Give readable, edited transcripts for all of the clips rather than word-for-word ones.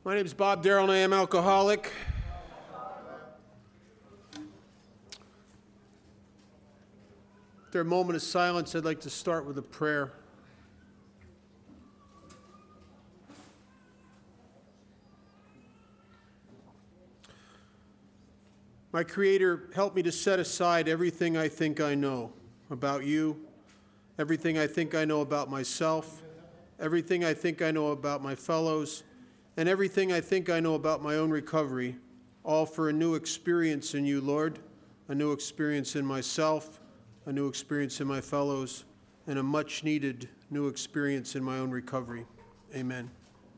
My name is Bob Darrell, and I am alcoholic. After a moment of silence, I'd like to start with a prayer. My Creator, help me to set aside everything I think I know about you, everything I think I know about myself, everything I think I know about my fellows, and everything I think I know about my own recovery, all for a new experience in you, Lord, a new experience in myself, a new experience in my fellows, and a much-needed new experience in my own recovery. Amen.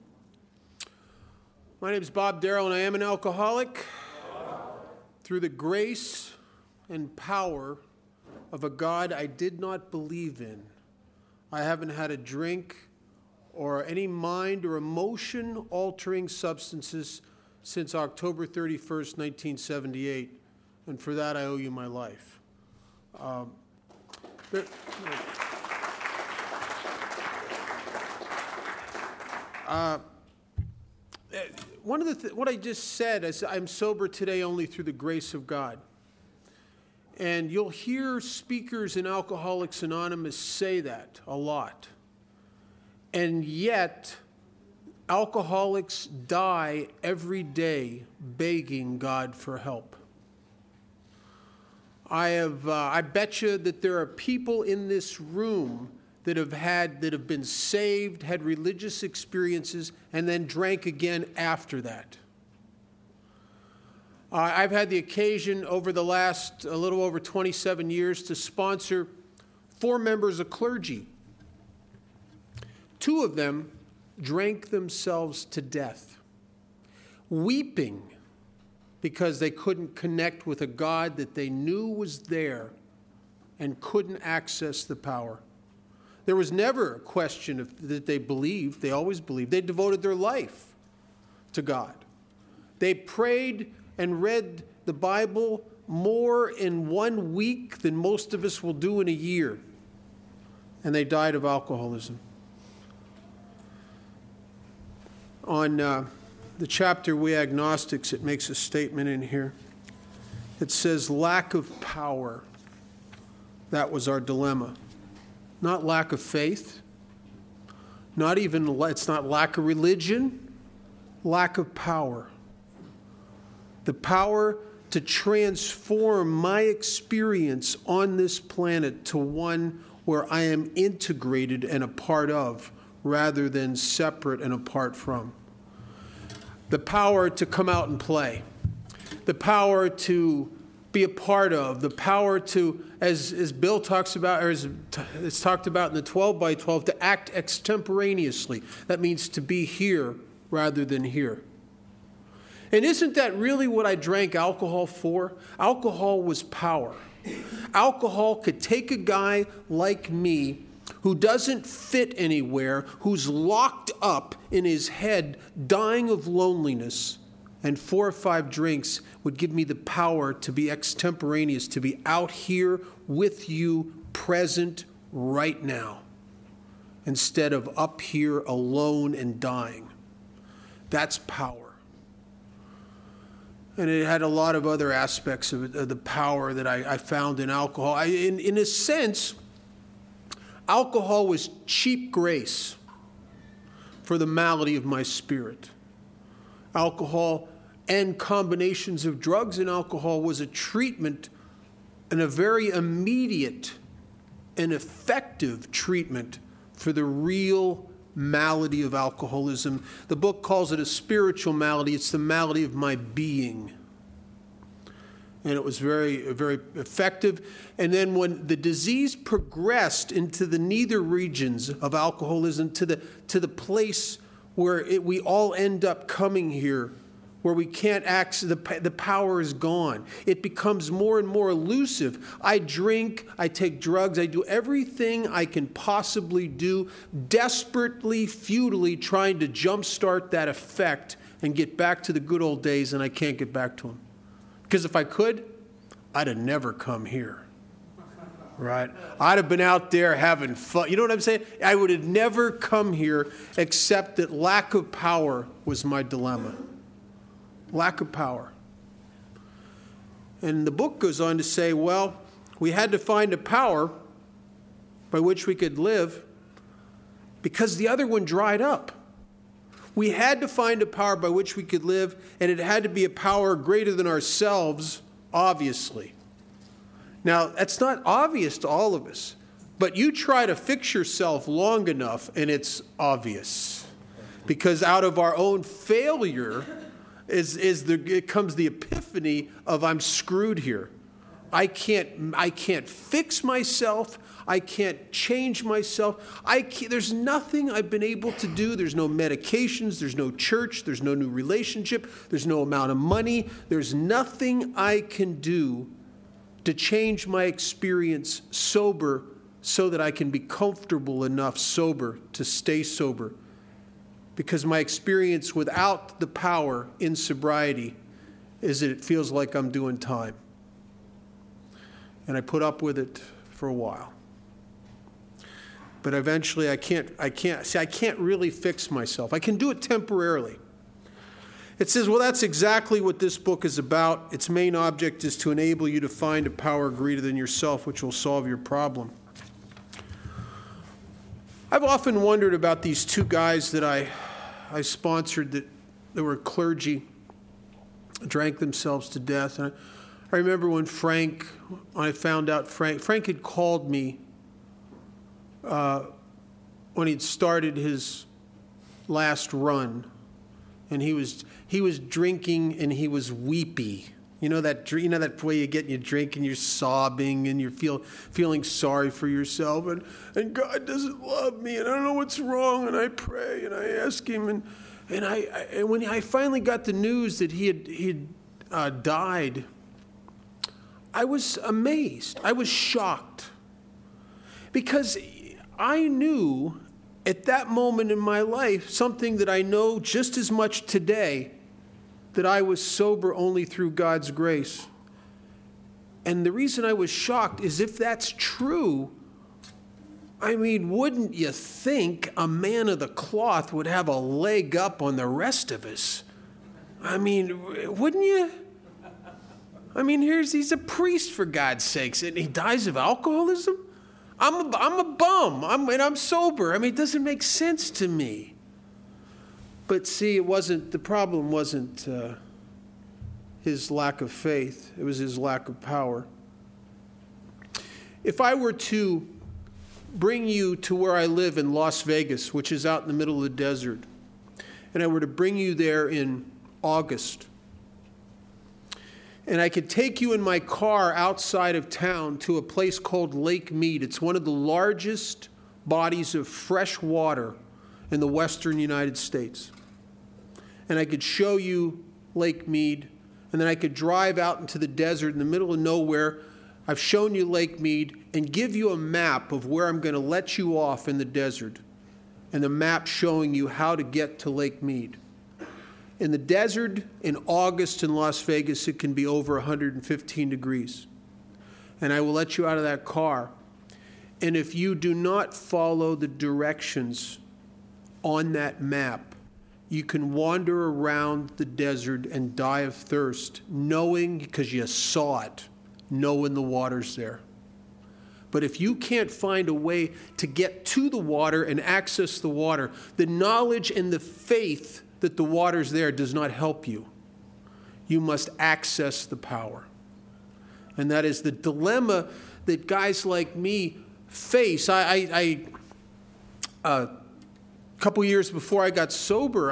My name is Bob Darrell, and I am an alcoholic. Through the grace and power of a God I did not believe in, I haven't had a drink or any mind or emotion-altering substances since October 31st, 1978, and for that I owe you my life. What I just said is I'm sober today only through the grace of God. And you'll hear speakers in Alcoholics Anonymous say that a lot. And yet, alcoholics die every day begging God for help. I bet you that there are people in this room that have been saved, had religious experiences, and then drank again after that. I've had the occasion over the last a little over 27 years to sponsor 4 members of clergy. 2 of them drank themselves to death, weeping because they couldn't connect with a God that they knew was there and couldn't access the power. There was never a question that they believed. They always believed. They devoted their life to God. They prayed and read the Bible more in 1 week than most of us will do in a year. And they died of alcoholism. On the chapter We Agnostics, it makes a statement in here. It says, lack of power. That was our dilemma. Not lack of faith. It's not lack of religion. Lack of power. The power to transform my experience on this planet to one where I am integrated and a part of, rather than separate and apart from. The power to come out and play. The power to be a part of. The power to, as Bill talks about, or as it's talked about in the 12 by 12, to act extemporaneously. That means to be here rather than here. And isn't that really what I drank alcohol for? Alcohol was power. Alcohol could take a guy like me who doesn't fit anywhere, who's locked up in his head, dying of loneliness, and 4 or 5 drinks would give me the power to be extemporaneous, to be out here with you, present right now, instead of up here alone and dying. That's power. And it had a lot of other aspects of the power that I found in alcohol. In a sense, alcohol was cheap grace for the malady of my spirit. Alcohol and combinations of drugs and alcohol was a treatment, and a very immediate and effective treatment for the real malady of alcoholism. The book calls it a spiritual malady. It's the malady of my being. And it was very, very effective. And then when the disease progressed into the nether regions of alcoholism, to the place where we all end up coming here, where we can't access, the power is gone. It becomes more and more elusive. I drink, I take drugs, I do everything I can possibly do, desperately, futilely trying to jumpstart that effect and get back to the good old days, and I can't get back to them. Because if I could, I'd have never come here. Right. I'd have been out there having fun. You know what I'm saying? I would have never come here except that lack of power was my dilemma. Lack of power. And the book goes on to say, well, we had to find a power by which we could live because the other one dried up. We had to find a power by which we could live, and it had to be a power greater than ourselves, obviously. Now, that's not obvious to all of us, but you try to fix yourself long enough, and it's obvious. Because out of our own failure it comes the epiphany of I'm screwed here. I can't fix myself. I can't change myself. There's nothing I've been able to do. There's no medications. There's no church. There's no new relationship. There's no amount of money. There's nothing I can do to change my experience sober so that I can be comfortable enough sober to stay sober. Because my experience without the power in sobriety is that it feels like I'm doing time. And I put up with it for a while. But eventually I can't really fix myself. I can do it temporarily. It says, well, that's exactly what this book is about. Its main object is to enable you to find a power greater than yourself, which will solve your problem. I've often wondered about these two guys that I sponsored that were clergy, drank themselves to death. And I remember when I found out Frank had called me when he'd started his last run, and he was drinking and he was weepy. You know that way you get and you drink and you're sobbing and you're feeling sorry for yourself and God doesn't love me and I don't know what's wrong, and I pray and I ask him and when I finally got the news that he had died, I was amazed. I was shocked because I knew at that moment in my life something that I know just as much today, that I was sober only through God's grace. And the reason I was shocked is if that's true, I mean, wouldn't you think a man of the cloth would have a leg up on the rest of us? I mean, wouldn't you? I mean, he's a priest, for God's sakes, and he dies of alcoholism? I'm a bum, and I'm sober. I mean, it doesn't make sense to me. But see, the problem wasn't his lack of faith. It was his lack of power. If I were to bring you to where I live in Las Vegas, which is out in the middle of the desert, and I were to bring you there in August, and I could take you in my car outside of town to a place called Lake Mead. It's one of the largest bodies of fresh water in the western United States. And I could show you Lake Mead, and then I could drive out into the desert in the middle of nowhere. I've shown you Lake Mead, and give you a map of where I'm going to let you off in the desert, and the map showing you how to get to Lake Mead. In the desert in August in Las Vegas, it can be over 115 degrees. And I will let you out of that car. And if you do not follow the directions on that map, you can wander around the desert and die of thirst, knowing, because you saw it, knowing the water's there. But if you can't find a way to get to the water and access the water, the knowledge and the faith that the water's there does not help you. You must access the power. And that is the dilemma that guys like me face. A couple years before I got sober,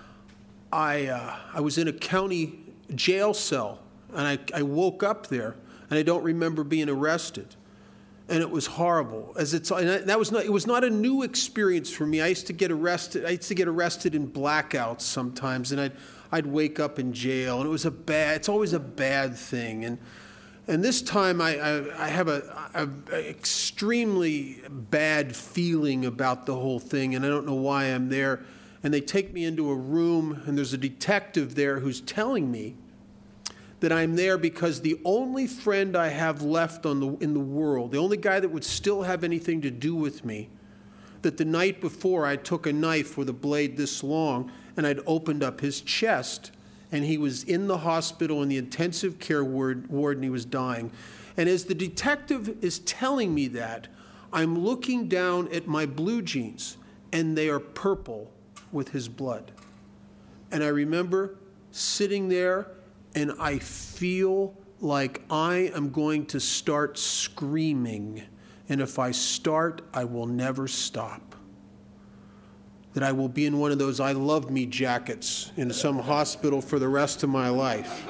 I was in a county jail cell, and I woke up there, and I don't remember being arrested, and it was horrible. It was not a new experience for me. I used to get arrested in blackouts sometimes, and I'd wake up in jail, and it's always a bad thing, and this time I have an extremely bad feeling about the whole thing, and I don't know why I'm there. And they take me into a room, and there's a detective there who's telling me that I'm there because the only friend I have left in the world, the only guy that would still have anything to do with me, that the night before I took a knife with a blade this long and I'd opened up his chest, and he was in the hospital in the intensive care ward and he was dying. And as the detective is telling me that, I'm looking down at my blue jeans, and they are purple with his blood. And I remember sitting there, and I feel like I am going to start screaming. And if I start, I will never stop. That I will be in one of those I love me jackets in some hospital for the rest of my life.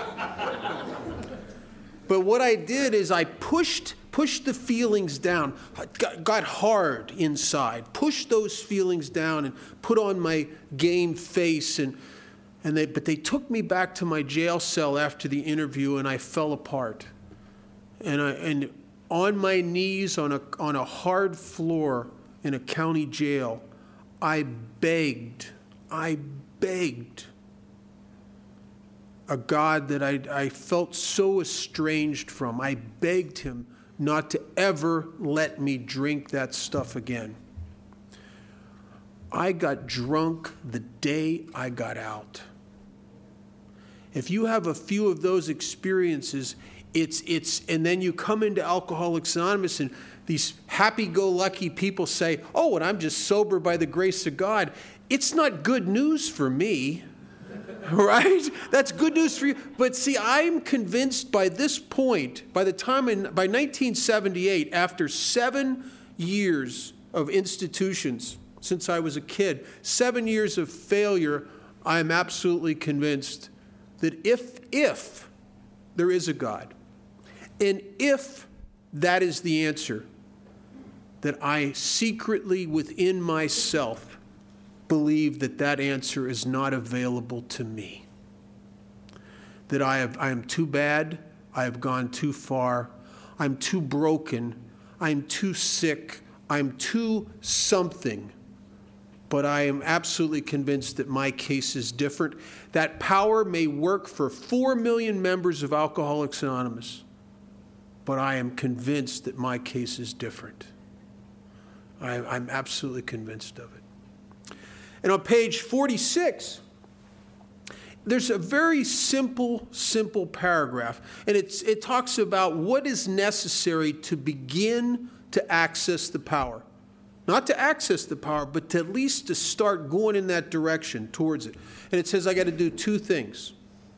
But what I did is I pushed the feelings down, got hard inside, pushed those feelings down and put on my game face. But they took me back to my jail cell after the interview, and I fell apart. And on my knees on a hard floor in a county jail, I begged a God that I felt so estranged from. I begged him not to ever let me drink that stuff again. I got drunk the day I got out. If you have a few of those experiences, and then you come into Alcoholics Anonymous and these happy-go-lucky people say, oh, and I'm just sober by the grace of God. It's not good news for me, right? That's good news for you. But see, I'm convinced by this point, by 1978, after 7 years of institutions since I was a kid, 7 years of failure, I'm absolutely convinced that if there is a God, and if that is the answer, that I secretly within myself believe that answer is not available to me. That I am too bad, I have gone too far, I'm too broken, I'm too sick, I'm too something. But I am absolutely convinced that my case is different. That power may work for 4 million members of Alcoholics Anonymous, but I am convinced that my case is different. I'm absolutely convinced of it. And on page 46, there's a very simple paragraph, and it talks about what is necessary to begin to access the power. Not to access the power, but to at least to start going in that direction towards it. And it says I got to do 2 things.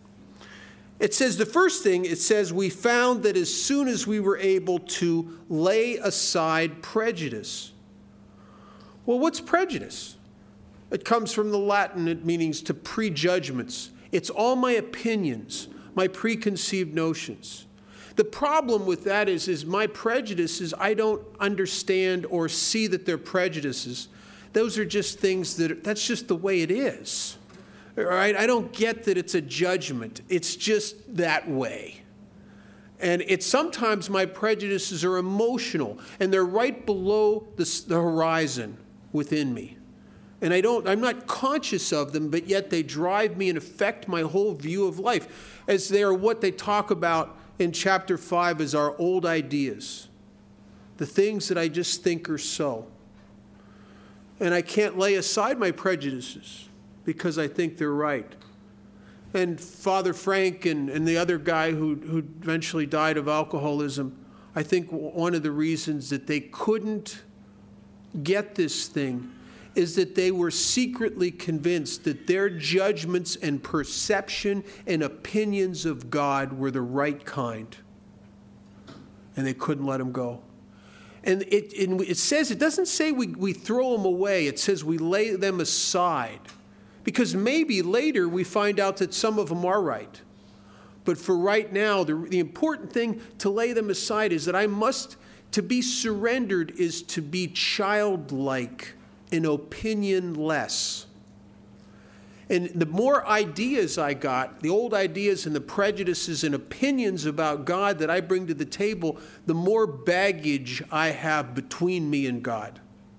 It says the first thing, it says we found that as soon as we were able to lay aside prejudice. Well, what's prejudice? It comes from the Latin, it means to prejudgments. It's all my opinions, my preconceived notions. The problem with that is my prejudices, I don't understand or see that they're prejudices. Those are just things that's just the way it is. All right? I don't get that it's a judgment. It's just that way. And sometimes my prejudices are emotional, and they're right below the horizon within me. And I'm not conscious of them, but yet they drive me and affect my whole view of life, as they are what they talk about in chapter 5 as our old ideas, the things that I just think are so. And I can't lay aside my prejudices because I think they're right. And Father Frank and the other guy who eventually died of alcoholism, I think one of the reasons that they couldn't get this thing is that they were secretly convinced that their judgments and perception and opinions of God were the right kind. And they couldn't let them go. And it says, it doesn't say we throw them away. It says we lay them aside. Because maybe later we find out that some of them are right. But for right now, the important thing to lay them aside is that to be surrendered is to be childlike and opinionless. And the more ideas I got, the old ideas and the prejudices and opinions about God that I bring to the table, the more baggage I have between me and God.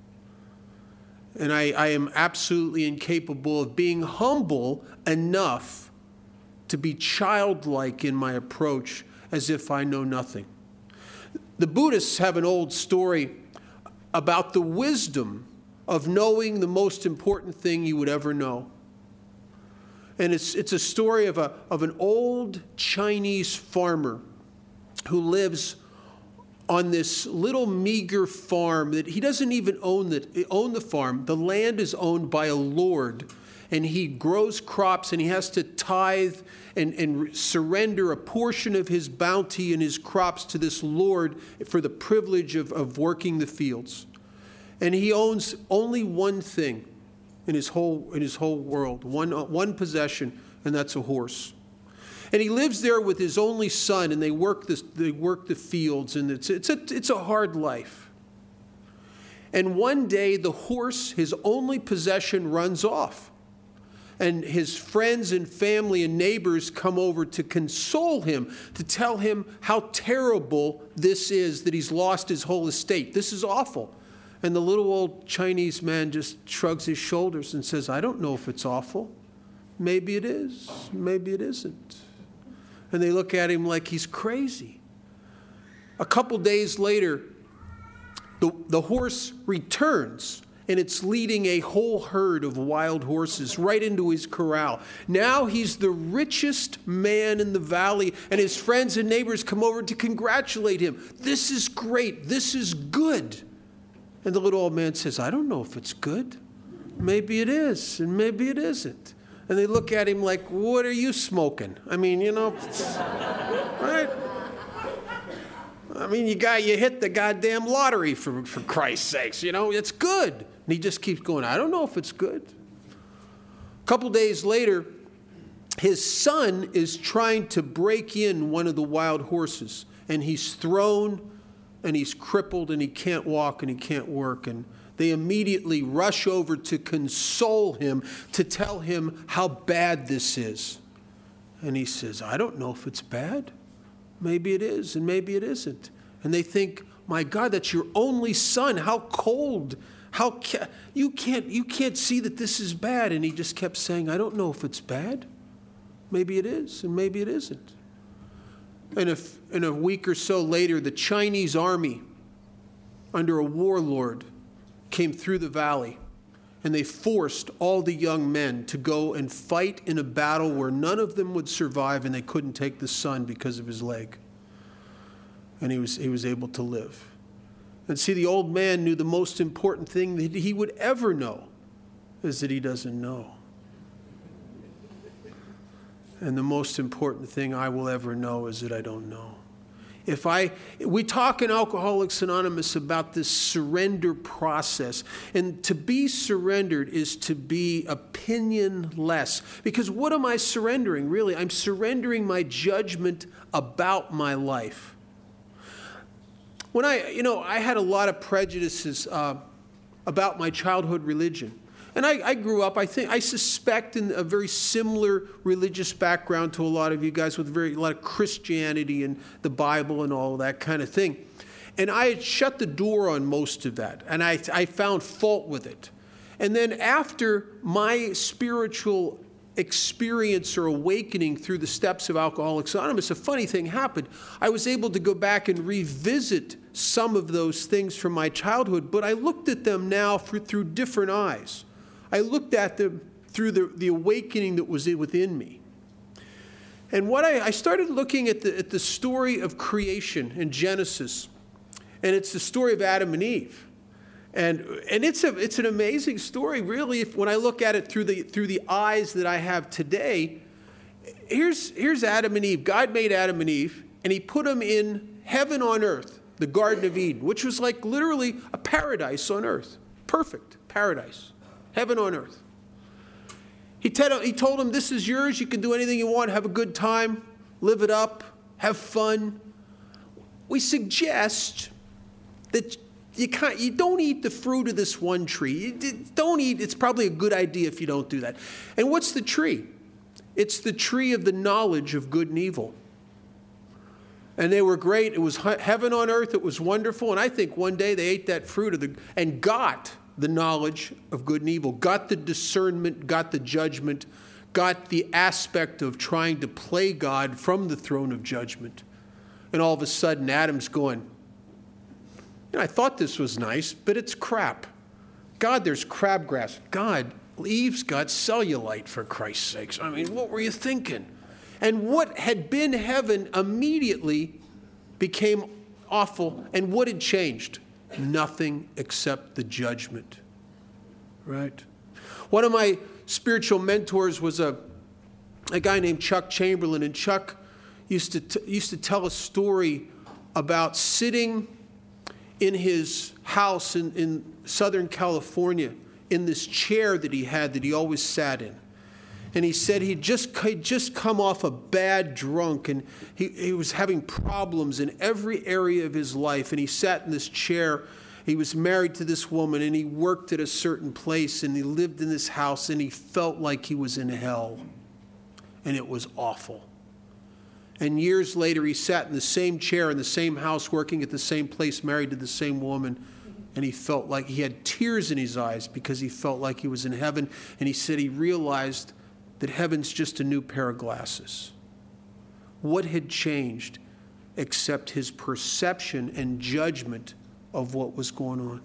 And I am absolutely incapable of being humble enough to be childlike in my approach, as if I know nothing. The Buddhists have an old story about the wisdom of knowing the most important thing you would ever know. And it's a story of an old Chinese farmer who lives on this little meager farm that he doesn't even own the farm. The land is owned by a lord, and he grows crops, and he has to tithe and surrender a portion of his bounty and his crops to this lord for the privilege of working the fields. And he owns only one thing in his whole world, one possession, and that's a horse. And he lives there with his only son, and they work the fields, and it's a hard life. And one day the horse, his only possession, runs off. And his friends and family and neighbors come over to console him, to tell him how terrible this is, that he's lost his whole estate. This is awful. And the little old Chinese man just shrugs his shoulders and says, I don't know if it's awful. Maybe it is. Maybe it isn't. And they look at him like he's crazy. A couple days later, the horse returns, and it's leading a whole herd of wild horses right into his corral. Now he's the richest man in the valley, and his friends and neighbors come over to congratulate him. This is great. This is good. And the little old man says, I don't know if it's good. Maybe it is, and maybe it isn't. And they look at him like, what are you smoking? I mean, right? I mean, you hit the goddamn lottery for Christ's sakes, it's good. And he just keeps going, I don't know if it's good. A couple days later, his son is trying to break in one of the wild horses, and he's thrown, and he's crippled, and he can't walk, and he can't work. And they immediately rush over to console him, to tell him how bad this is. And he says, I don't know if it's bad. Maybe it is, and maybe it isn't. And they think, my God, that's your only son. How cold. You can't see that this is bad. And he just kept saying, I don't know if it's bad. Maybe it is, and maybe it isn't. And in a week or so later, the Chinese army, under a warlord, came through the valley, and they forced all the young men to go and fight in a battle where none of them would survive, and they couldn't take the son because of his leg. And he was able to live. And see, the old man knew the most important thing that he would ever know is that he doesn't know. And the most important thing I will ever know is that I don't know. We talk in Alcoholics Anonymous about this surrender process. And to be surrendered is to be opinionless. Because what am I surrendering, really? I'm surrendering my judgment about my life. When I had a lot of prejudices about my childhood religion. And I grew up, I suspect, in a very similar religious background to a lot of you guys, with a lot of Christianity and the Bible and all that kind of thing. And I had shut the door on most of that, and I found fault with it. And then after my spiritual experience or awakening through the steps of Alcoholics Anonymous, a funny thing happened. I was able to go back and revisit some of those things from my childhood, but I looked at them now through different eyes. I looked at them through the awakening that was within me. And I started looking at the story of creation in Genesis, and it's the story of Adam and Eve. And it's an amazing story, really, when I look at it through the eyes that I have today. Here's Adam and Eve. God made Adam and Eve, and he put them in heaven on earth, the Garden of Eden, which was like literally a paradise on earth. Perfect paradise. Heaven on earth. He told him, this is yours. You can do anything you want. Have a good time. Live it up. Have fun. We suggest that you don't eat the fruit of this one tree. Don't eat. It's probably a good idea if you don't do that. And what's the tree? It's the tree of the knowledge of good and evil. And they were great. It was heaven on earth. It was wonderful. And I think one day they ate that fruit and got the knowledge of good and evil, got the discernment, got the judgment, got the aspect of trying to play God from the throne of judgment. And all of a sudden, Adam's going, I thought this was nice, but it's crap. God, there's crabgrass. God, Eve's got cellulite, for Christ's sakes. I mean, what were you thinking? And what had been heaven immediately became awful. And what had changed? Nothing except the judgment. Right? One of my spiritual mentors was a guy named Chuck Chamberlain. And Chuck used to tell a story about sitting in his house in Southern California in this chair that he had that he always sat in. And he said he'd just come off a bad drunk, and he was having problems in every area of his life. And he sat in this chair. He was married to this woman, and he worked at a certain place, and he lived in this house, and he felt like he was in hell. And it was awful. And years later, he sat in the same chair in the same house, working at the same place, married to the same woman. And he felt like he had tears in his eyes because he felt like he was in heaven. And he said he realized that heaven's just a new pair of glasses. What had changed except his perception and judgment of what was going on?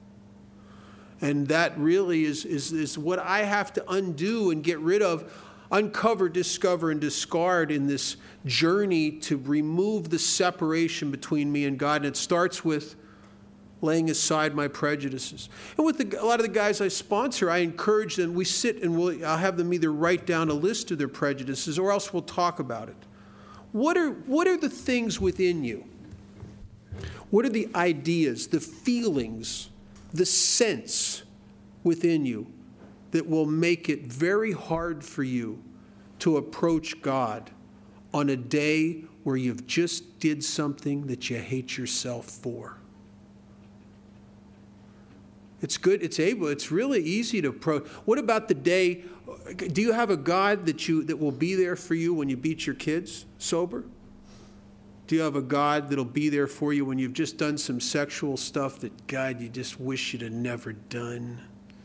And that really is what I have to undo and get rid of, uncover, discover, and discard in this journey to remove the separation between me and God. And it starts with laying aside my prejudices. And with a lot of the guys I sponsor, I encourage them, we sit and I'll have them either write down a list of their prejudices or else we'll talk about it. What are the things within you? What are the ideas, the feelings, the sense within you that will make it very hard for you to approach God on a day where you've just did something that you hate yourself for? It's good. It's really easy to approach. What about the day? Do you have a God that will be there for you when you beat your kids sober? Do you have a God that'll be there for you when you've just done some sexual stuff that, God, you just wish you'd have never done?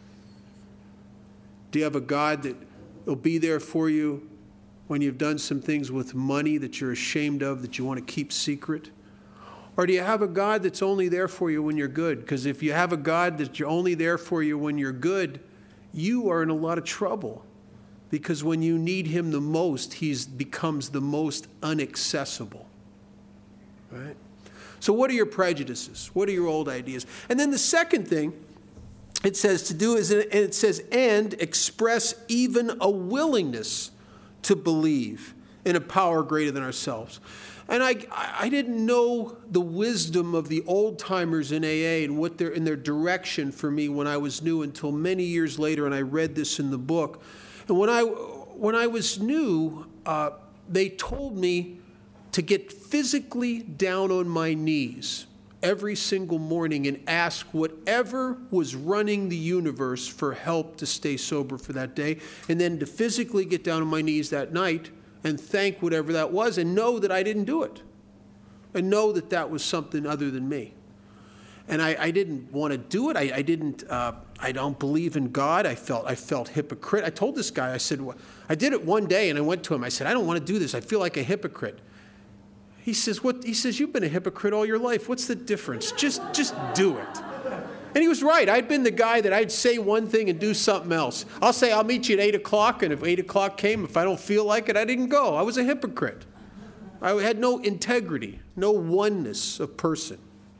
Do you have a God that will be there for you when you've done some things with money that you're ashamed of, that you want to keep secret? Or do you have a God that's only there for you when you're good? Because if you have a God that's only there for you when you're good, you are in a lot of trouble. Because when you need him the most, he becomes the most inaccessible. Right? So what are your prejudices? What are your old ideas? And then the second thing it says to do is, it says, and express even a willingness to believe in a power greater than ourselves. And I didn't know the wisdom of the old-timers in AA and what in their direction for me when I was new until many years later, and I read this in the book. And when I was new, they told me to get physically down on my knees every single morning and ask whatever was running the universe for help to stay sober for that day, and then to physically get down on my knees that night and thank whatever that was and know that I didn't do it and know that that was something other than me. And I didn't want to do it. I don't believe in God. I felt hypocrite. I told this guy, I said, I did it one day and I went to him. I said, I don't want to do this. I feel like a hypocrite. He says, what? He says, you've been a hypocrite all your life. What's the difference? Just do it. And he was right. I'd been the guy that I'd say one thing and do something else. I'll say, I'll meet you at 8 o'clock, and if 8 o'clock came, if I don't feel like it, I didn't go. I was a hypocrite. I had no integrity, no oneness of person.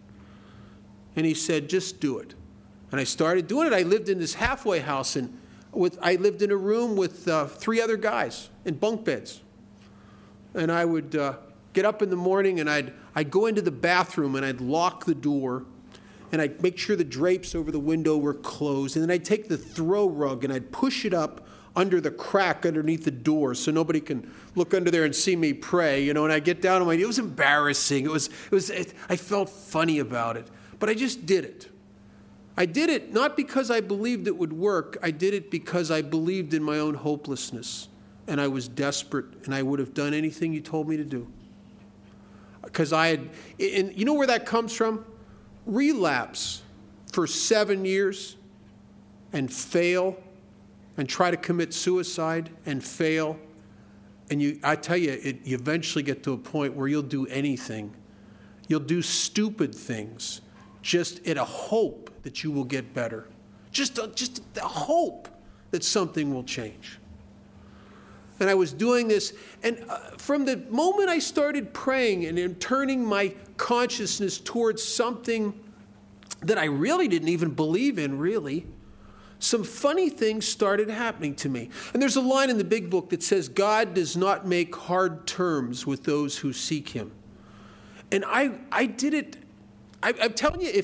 And he said, just do it. And I started doing it. I lived in this halfway house, and I lived in a room with 3 other guys in bunk beds. And I would get up in the morning, and I'd go into the bathroom, and I'd lock the door, and I'd make sure the drapes over the window were closed. And then I'd take the throw rug and I'd push it up under the crack underneath the door so nobody can look under there and see me pray, and I'd get down on my knees. It was embarrassing. I felt funny about it, but I just did it. I did it not because I believed it would work. I did it because I believed in my own hopelessness, and I was desperate, and I would have done anything you told me to do. Because and you know where that comes from? Relapse for 7 years and fail and try to commit suicide and fail. And I tell you, you eventually get to a point where you'll do anything. You'll do stupid things just in a hope that you will get better. Just a hope that something will change. And I was doing this, and from the moment I started praying and turning my consciousness towards something that I really didn't even believe in, really, some funny things started happening to me. And there's a line in the big book that says, God does not make hard terms with those who seek him. And I did it. I'm telling you,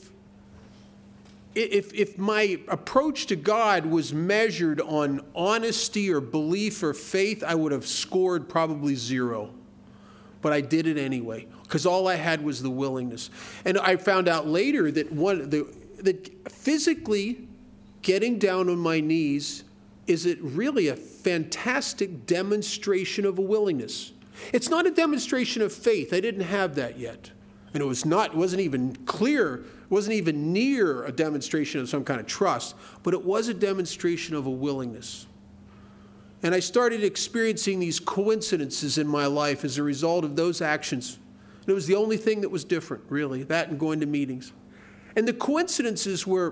if my approach to God was measured on honesty or belief or faith, I would have scored probably 0. But I did it anyway, because all I had was the willingness. And I found out later that that physically getting down on my knees is really a fantastic demonstration of a willingness. It's not a demonstration of faith. I didn't have that yet. And it wasn't even clear, wasn't even near a demonstration of some kind of trust, but it was a demonstration of a willingness. And I started experiencing these coincidences in my life as a result of those actions. And it was the only thing that was different, really, that and going to meetings. And the coincidences were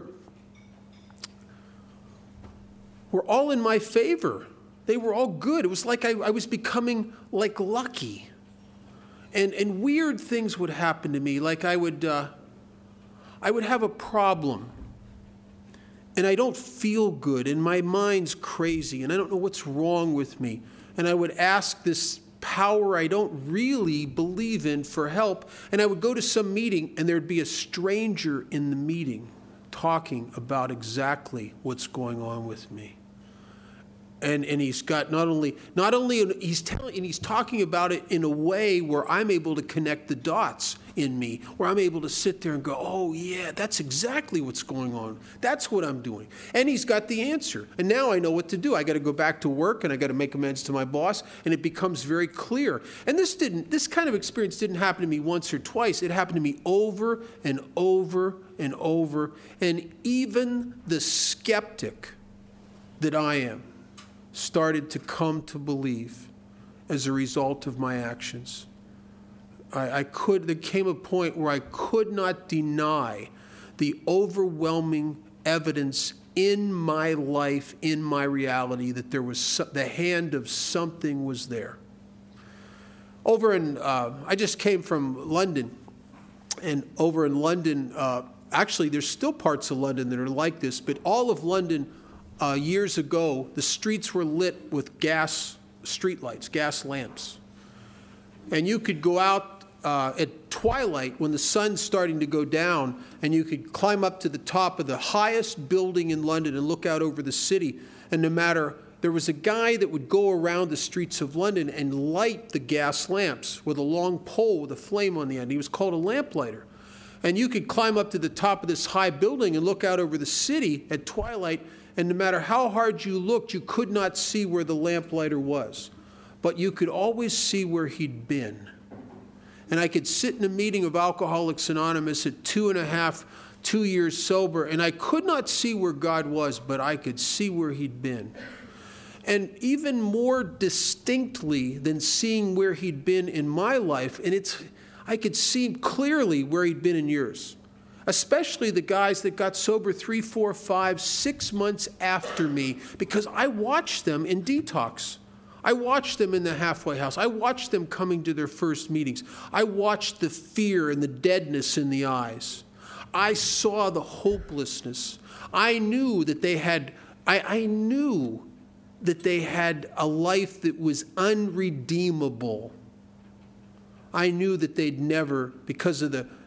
all in my favor. They were all good. It was like I was becoming like lucky. And weird things would happen to me. Like I would have a problem. And I don't feel good. And my mind's crazy. And I don't know what's wrong with me. And I would ask this power I don't really believe in for help. And I would go to some meeting and there'd be a stranger in the meeting talking about exactly what's going on with me. And he's got he's talking about it in a way where I'm able to connect the dots in me, where I'm able to sit there and go, oh yeah, that's exactly what's going on. That's what I'm doing. And he's got the answer. And now I know what to do. I got to go back to work and I got to make amends to my boss, and it becomes very clear. And this kind of experience didn't happen to me once or twice. It happened to me over and over and over. And even the skeptic that I am started to come to believe as a result of my actions. There came a point where I could not deny the overwhelming evidence in my life, in my reality, that there was the hand of something was there. I just came from London, and over in London, actually there's still parts of London that are like this, but all of London years ago, the streets were lit with gas streetlights, gas lamps. And you could go out at twilight when the sun's starting to go down, and you could climb up to the top of the highest building in London and look out over the city. And there was a guy that would go around the streets of London and light the gas lamps with a long pole with a flame on the end. He was called a lamplighter. And you could climb up to the top of this high building and look out over the city at twilight, and no matter how hard you looked, you could not see where the lamplighter was. But you could always see where he'd been. And I could sit in a meeting of Alcoholics Anonymous at 2 years sober, and I could not see where God was, but I could see where he'd been. And even more distinctly than seeing where he'd been in my life, I could see clearly where he'd been in yours. Especially the guys that got sober 3, 4, 5, 6 months after me, because I watched them in detox. I watched them in the halfway house. I watched them coming to their first meetings. I watched the fear and the deadness in the eyes. I saw the hopelessness. I knew that they had a life that was unredeemable. I knew that they'd never, because of the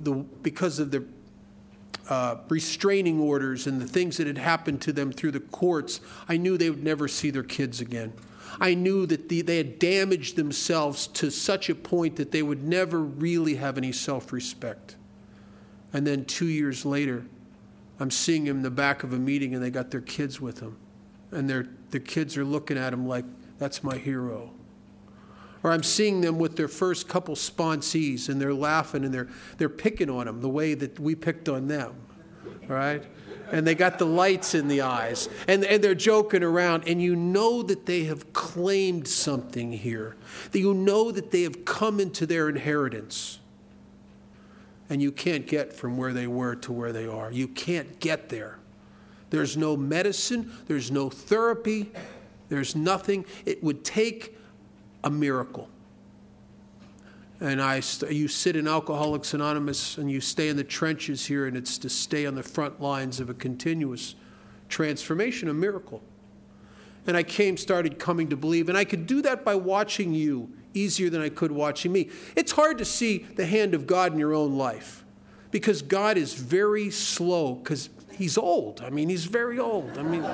restraining orders and the things that had happened to them through the courts, I knew they would never see their kids again. I knew that they had damaged themselves to such a point that they would never really have any self-respect. And then 2 years later, I'm seeing them in the back of a meeting, and they got their kids with them. And their kids are looking at them like, that's my hero. Or I'm seeing them with their first couple sponsees, and they're laughing, and they're picking on them the way that we picked on them, all right? And they got the lights in the eyes. And they're joking around. And you know that they have claimed something here. That you know that they have come into their inheritance. And you can't get from where they were to where they are. You can't get there. There's no medicine. There's no therapy. There's nothing. It would take a miracle. And you sit in Alcoholics Anonymous and you stay in the trenches here, and it's to stay on the front lines of a continuous transformation, a miracle. And I started coming to believe, and I could do that by watching you easier than I could watching me. It's hard to see the hand of God in your own life because God is very slow because he's old. I mean, he's very old. I mean...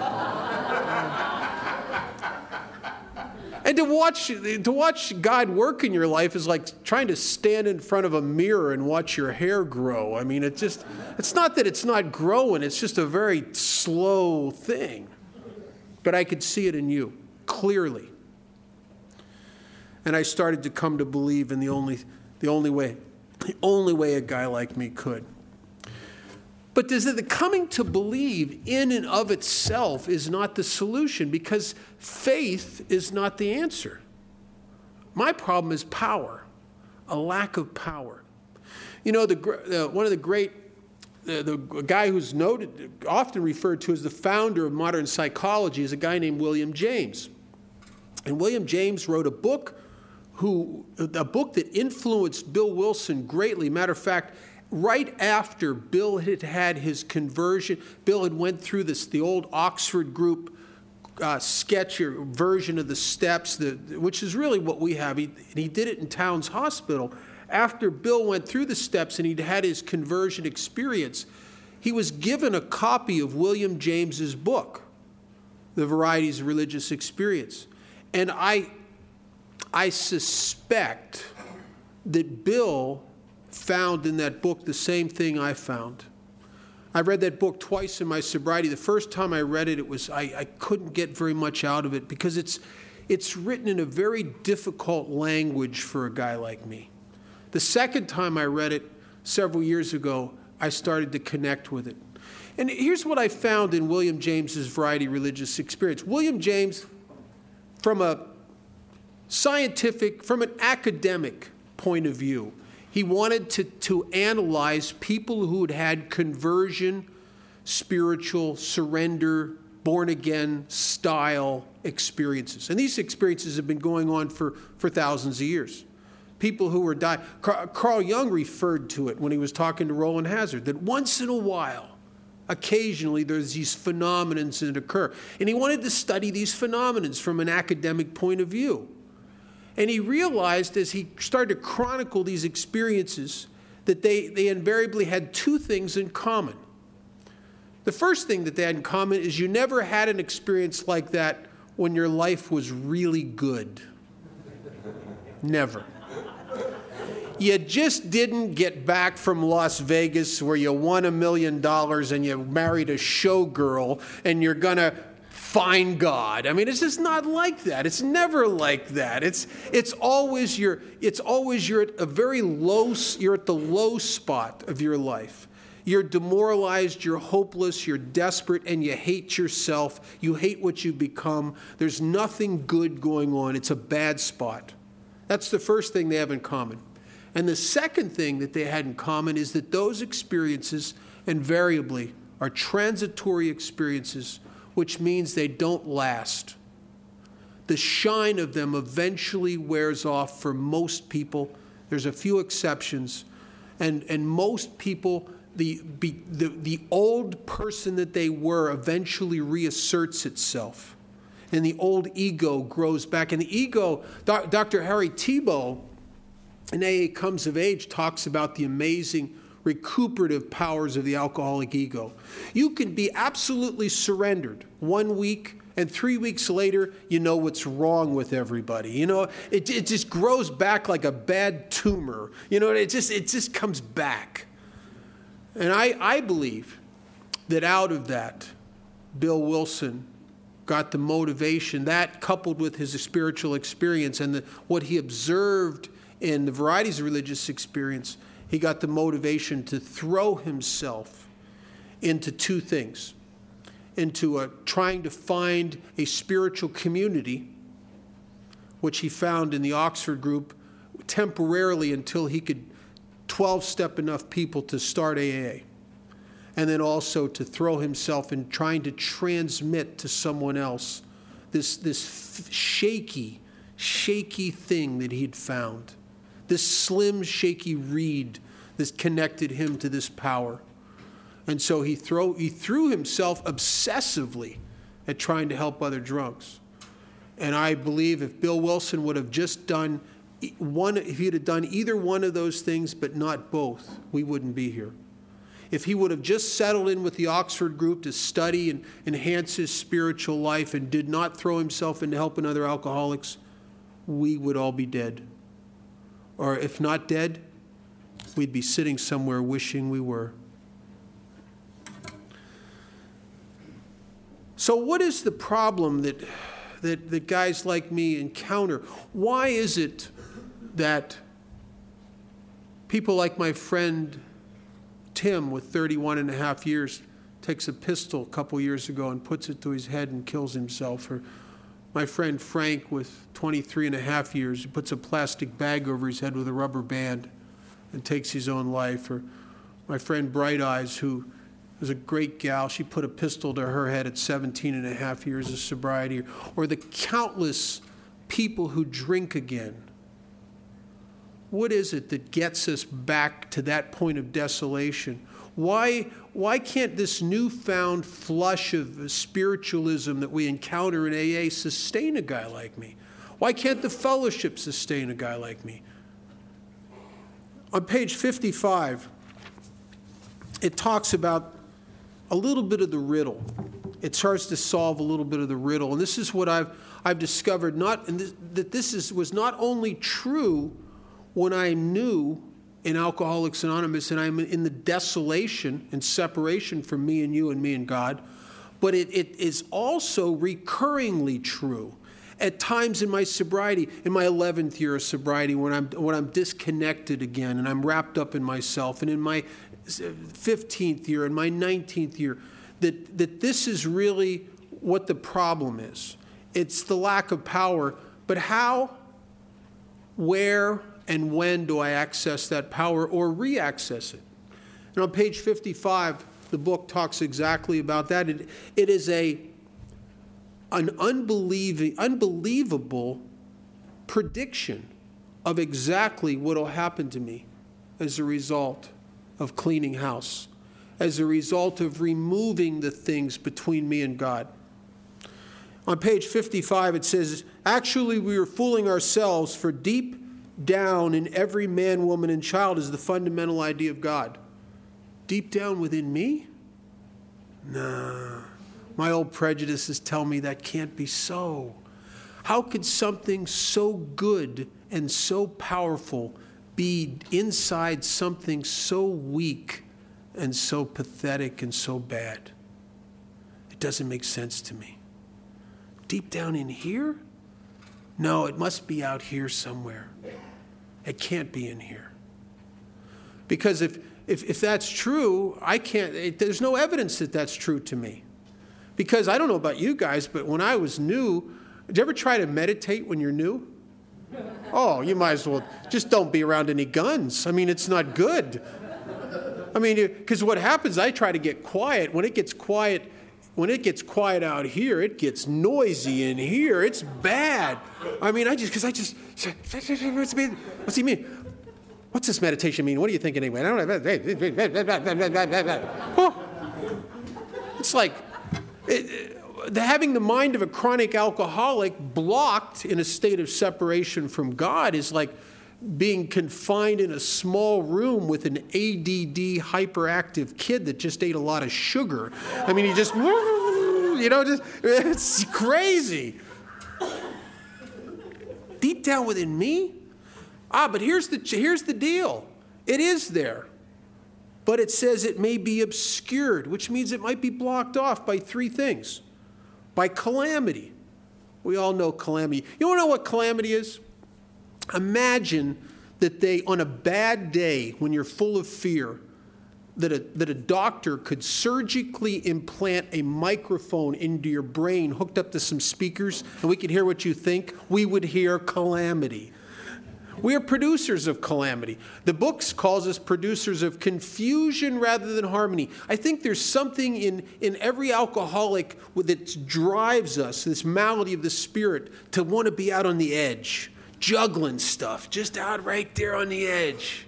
And to watch God work in your life is like trying to stand in front of a mirror and watch your hair grow. I mean, it's not that it's not growing, it's just a very slow thing. But I could see it in you, clearly. And I started to come to believe in the only way a guy like me could. But the coming to believe in and of itself is not the solution because faith is not the answer. My problem is power, a lack of power. You know, one of the great, the guy who's often referred to as the founder of modern psychology is a guy named William James. And William James wrote a book that influenced Bill Wilson greatly. Matter of fact, right after Bill had had his conversion, Bill had went through the old Oxford group sketch or version of the steps, which is really what we have. He did it in Towns Hospital. After Bill went through the steps and he'd had his conversion experience, he was given a copy of William James's book, The Varieties of Religious Experience. And I suspect that Bill found in that book the same thing I found. I read that book twice in my sobriety. The first time I read it, I couldn't get very much out of it because it's written in a very difficult language for a guy like me. The second time I read it several years ago, I started to connect with it. And here's what I found in William James's Variety of Religious Experience. William James, from an academic point of view, he wanted to analyze people who had conversion, spiritual, surrender, born-again style experiences. And these experiences have been going on for thousands of years. People who were dying. Carl Jung referred to it when he was talking to Roland Hazard, that once in a while, occasionally, there's these phenomena that occur. And he wanted to study these phenomena from an academic point of view. And he realized as he started to chronicle these experiences that they invariably had two things in common. The first thing that they had in common is you never had an experience like that when your life was really good. Never. You just didn't get back from Las Vegas where you won $1 million and you married a showgirl and you're going to find God. I mean, it's just not like that. It's never like that. It's always you're at a very low, you're at the low spot of your life. You're demoralized, you're hopeless, you're desperate, and you hate yourself. You hate what you've become. There's nothing good going on. It's a bad spot. That's the first thing they have in common. And the second thing that they had in common is that those experiences invariably are transitory experiences, which means they don't last. The shine of them eventually wears off for most people. There's a few exceptions. And most people, the old person that they were eventually reasserts itself. And the old ego grows back. And the ego, Dr. Harry Tiebout, in AA Comes of Age, talks about the amazing recuperative powers of the alcoholic ego. You can be absolutely surrendered 1 week, and 3 weeks later, you know what's wrong with everybody. You know, it just grows back like a bad tumor. You know, it just comes back. And I believe that out of that, Bill Wilson got the motivation, that coupled with his spiritual experience and what he observed in the Varieties of Religious Experience, he got the motivation to throw himself into two things. Into trying to find a spiritual community, which he found in the Oxford group temporarily until he could 12-step enough people to start AA. And then also to throw himself in trying to transmit to someone else this shaky thing that he'd found. This slim, shaky reed that connected him to this power. And so he threw himself obsessively at trying to help other drunks. And I believe if Bill Wilson would have just done if he'd have done either one of those things but not both, we wouldn't be here. If he would have just settled in with the Oxford group to study and enhance his spiritual life and did not throw himself into helping other alcoholics, we would all be dead. Or if not dead, we'd be sitting somewhere wishing we were. So what is the problem that guys like me encounter? Why is it that people like my friend Tim with 31 and a half years takes a pistol a couple years ago and puts it to his head and kills himself? Or my friend Frank with 23 and a half years, who puts a plastic bag over his head with a rubber band and takes his own life. Or my friend Bright Eyes, who was a great gal. She put a pistol to her head at 17 and a half years of sobriety. Or the countless people who drink again. What is it that gets us back to that point of desolation? Why can't this newfound flush of spiritualism that we encounter in AA sustain a guy like me? Why can't the fellowship sustain a guy like me? On page 55, it talks about a little bit of the riddle. It starts to solve a little bit of the riddle. And this is what I've discovered, that this was not only true when I knew in Alcoholics Anonymous and I'm in the desolation and separation from me and you and me and God, but it is also recurringly true at times in my sobriety, in my 11th year of sobriety, when I'm disconnected again and I'm wrapped up in myself, and in my 15th year and my 19th year, that this is really what the problem is. It's the lack of power, but how, where, and when do I access that power or re-access it? And on page 55, the book talks exactly about that. It is an unbelievable prediction of exactly what will happen to me as a result of cleaning house, as a result of removing the things between me and God. On page 55, it says, actually, we are fooling ourselves, for deep down in every man, woman, and child is the fundamental idea of God. Deep down within me? Nah. My old prejudices tell me that can't be so. How could something so good and so powerful be inside something so weak and so pathetic and so bad? It doesn't make sense to me. Deep down in here? No, it must be out here somewhere. It can't be in here. Because if that's true, there's no evidence that that's true to me. Because I don't know about you guys, but when I was new, did you ever try to meditate when you're new? Oh, you might as well just don't be around any guns. I mean, it's not good. I mean, because what happens, I try to get quiet. When it gets quiet out here, it gets noisy in here. It's bad. I mean, what's he mean? What's this meditation mean? What do you think anyway? I don't know. It's like having the mind of a chronic alcoholic blocked in a state of separation from God is like being confined in a small room with an ADD hyperactive kid that just ate a lot of sugar. I mean, it's crazy. Deep down within me? But here's the deal. It is there. But it says it may be obscured, which means it might be blocked off by three things. By calamity. We all know calamity. You want to know what calamity is? Imagine that on a bad day, when you're full of fear, that a doctor could surgically implant a microphone into your brain hooked up to some speakers and we could hear what you think, we would hear calamity. We are producers of calamity. The book calls us producers of confusion rather than harmony. I think there's something in every alcoholic that drives us, this malady of the spirit, to want to be out on the edge, juggling stuff, just out right there on the edge.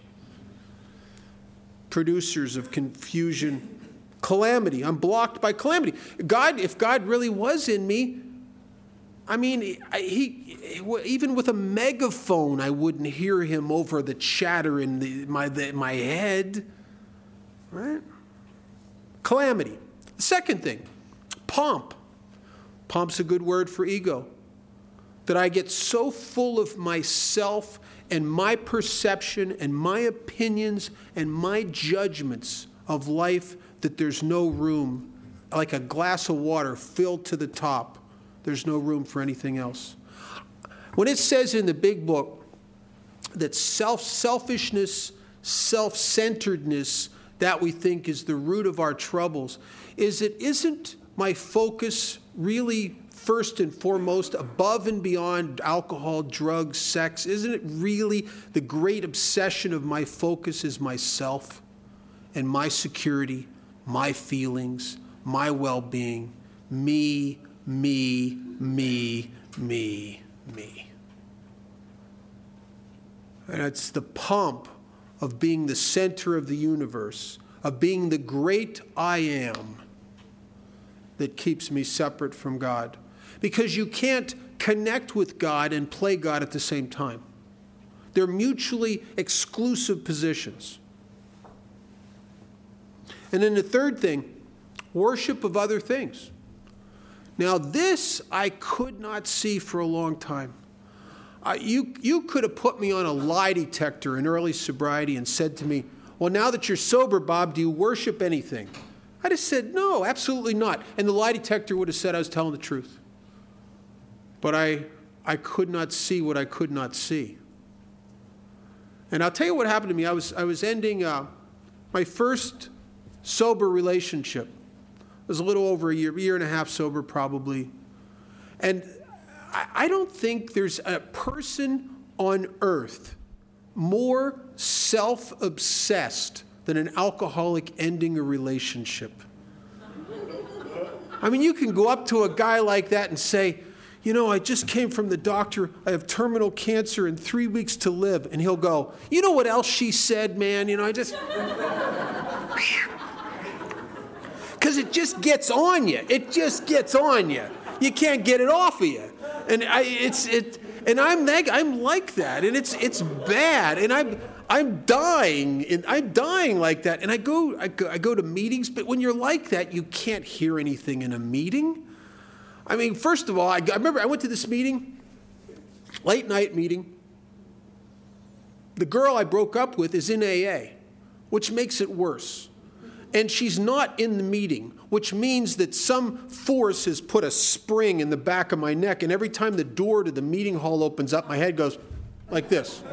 Producers of confusion, calamity. I'm blocked by calamity. God, if God really was in me, I mean, even with a megaphone, I wouldn't hear him over the chatter in my head. Right? Calamity. The second thing, pomp. Pomp's a good word for ego. That I get so full of myself and my perception and my opinions and my judgments of life that there's no room, like a glass of water filled to the top. There's no room for anything else. When it says in the big book that selfishness, self-centeredness, that we think is the root of our troubles, isn't my focus really first and foremost, above and beyond alcohol, drugs, sex? Isn't it really the great obsession of my focus is myself and my security, my feelings, my well-being, me, me, me, me, me. And it's the pomp of being the center of the universe, of being the great I am, that keeps me separate from God. Because you can't connect with God and play God at the same time. They're mutually exclusive positions. And then the third thing, worship of other things. Now this I could not see for a long time. You could have put me on a lie detector in early sobriety and said to me, well, now that you're sober, Bob, do you worship anything? I just said, no, absolutely not. And the lie detector would have said I was telling the truth. But I could not see what I could not see. And I'll tell you what happened to me. I was ending my first sober relationship. It was a little over a year and a half sober probably. And I don't think there's a person on earth more self-obsessed than an alcoholic ending a relationship. I mean, you can go up to a guy like that and say, you know, I just came from the doctor. I have terminal cancer and 3 weeks to live. And he'll go, you know what else she said, man? You know, I just... Because it just gets on you. It just gets on you. You can't get it off of you. And I'm like that. And it's bad. And I'm dying. And I'm dying like that. And I go to meetings. But when you're like that, you can't hear anything in a meeting. I mean, first of all, I remember I went to this meeting, late night meeting. The girl I broke up with is in AA, which makes it worse. And she's not in the meeting, which means that some force has put a spring in the back of my neck, and every time the door to the meeting hall opens up, my head goes like this.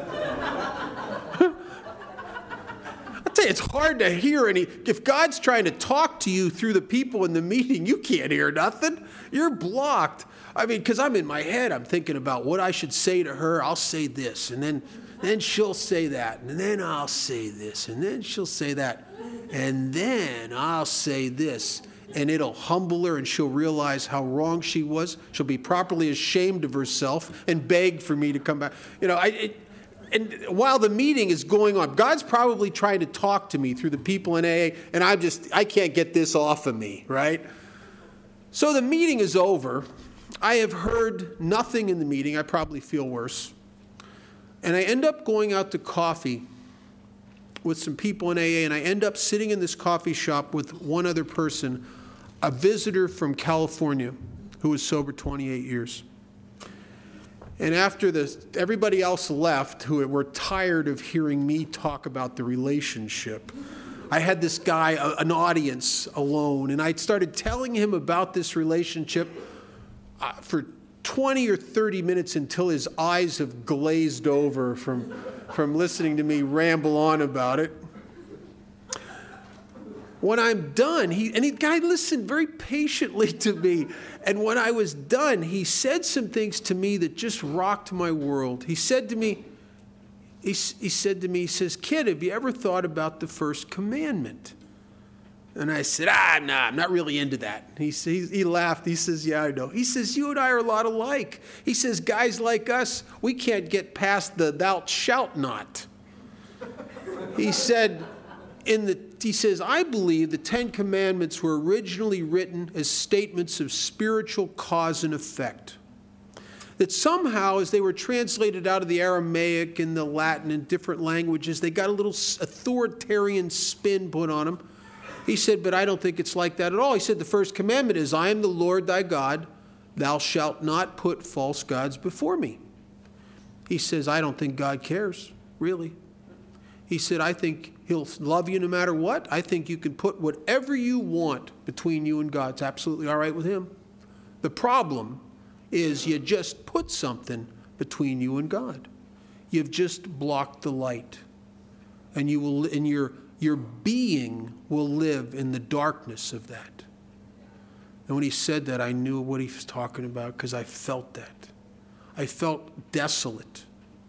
I'll tell you, it's hard to hear any. If God's trying to talk to you through the people in the meeting, you can't hear nothing. You're blocked. I mean, because I'm in my head, I'm thinking about what I should say to her. I'll say this, and then she'll say that, and then I'll say this, and then she'll say that, and then I'll say this, and it'll humble her, and she'll realize how wrong she was. She'll be properly ashamed of herself and beg for me to come back. You know, and while the meeting is going on, God's probably trying to talk to me through the people in AA, and I can't get this off of me, right? So the meeting is over. I have heard nothing in the meeting. I probably feel worse. And I end up going out to coffee with some people in AA, and I end up sitting in this coffee shop with one other person, a visitor from California who was sober 28 years. And after everybody else left, who were tired of hearing me talk about the relationship, I had this guy, an audience alone, and I started telling him about this relationship for 20 or 30 minutes until his eyes have glazed over from listening to me ramble on about it. when I'm done, the guy listened very patiently to me. And when I was done, he said some things to me that just rocked my world. He said to me, he says, "Kid, have you ever thought about the first commandment?" And I said, "No, I'm not really into that." He laughed. He says, "Yeah, I know." He says, "You and I are a lot alike." He says, "Guys like us, we can't get past the thou shalt not." He said, "I believe the Ten Commandments were originally written as statements of spiritual cause and effect. That somehow, as they were translated out of the Aramaic and the Latin and different languages, they got a little authoritarian spin put on them." He said, "But I don't think it's like that at all." He said, "The first commandment is, I am the Lord thy God. Thou shalt not put false gods before me." He says, "I don't think God cares, really." He said, "I think he'll love you no matter what. I think you can put whatever you want between you and God. It's absolutely all right with him. The problem is you just put something between you and God. You've just blocked the light. And your being will live in the darkness of that." And when he said that, I knew what he was talking about, because I felt that. I felt desolate.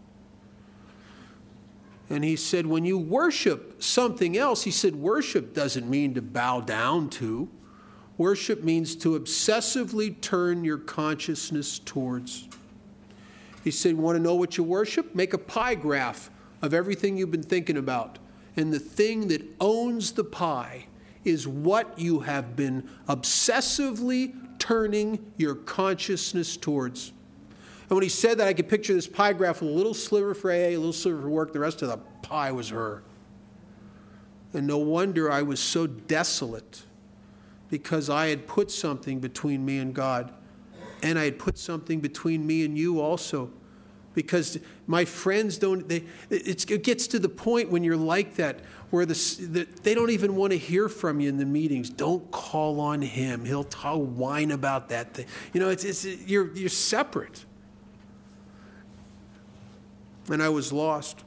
And he said, when you worship something else, he said, worship doesn't mean to bow down to. Worship means to obsessively turn your consciousness towards. He said, want to know what you worship? Make a pie graph of everything you've been thinking about. And the thing that owns the pie is what you have been obsessively turning your consciousness towards. And when he said that, I could picture this pie graph with a little sliver for AA, a little sliver for work. The rest of the pie was her. And no wonder I was so desolate, because I had put something between me and God. And I had put something between me and you also. Because my friends it gets to the point when you're like that, where they don't even want to hear from you in the meetings. Don't call on him. He'll whine about that thing. You're separate. And I was lost.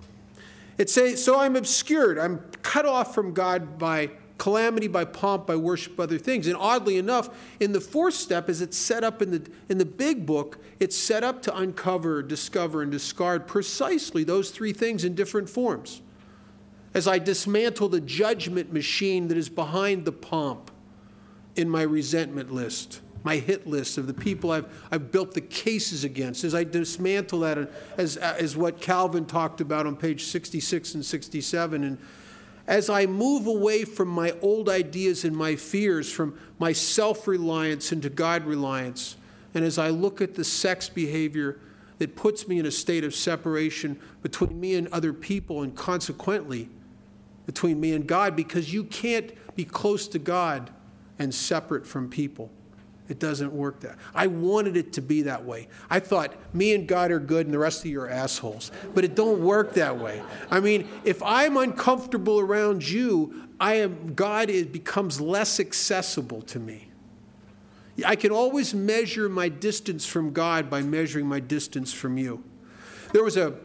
It says, so I'm obscured. I'm cut off from God by calamity, by pomp, by worship, other things. And oddly enough, in the fourth step, as it's set up in the big book, it's set up to uncover, discover, and discard precisely those three things in different forms. As I dismantle the judgment machine that is behind the pomp in my resentment list, my hit list of the people I've built the cases against, as I dismantle that, as what Calvin talked about on page 66 and 67, and as I move away from my old ideas and my fears, from my self-reliance into God-reliance, and as I look at the sex behavior that puts me in a state of separation between me and other people, and consequently between me and God, because you can't be close to God and separate from people. It doesn't work that. I wanted it to be that way. I thought me and God are good and the rest of you are assholes. But it don't work that way. I mean, if I'm uncomfortable around you, God becomes less accessible to me. I can always measure my distance from God by measuring my distance from you. There was a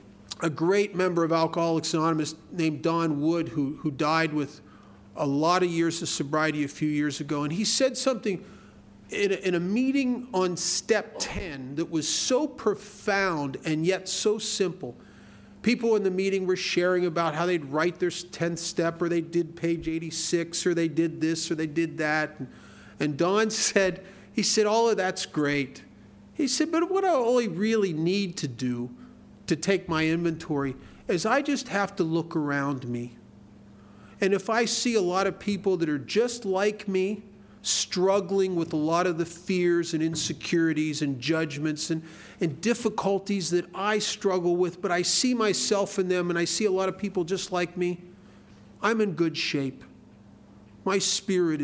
great member of Alcoholics Anonymous named Don Wood who died with a lot of years of sobriety a few years ago. And he said something in a meeting on step 10 that was so profound and yet so simple. People in the meeting were sharing about how they'd write their 10th step, or they did page 86, or they did this, or they did that. And Don said, all of that's great. He said, but what I only really need to do to take my inventory is I just have to look around me. And if I see a lot of people that are just like me, struggling with a lot of the fears and insecurities and judgments and difficulties that I struggle with, but I see myself in them, and I see a lot of people just like me, I'm in good shape. My spirit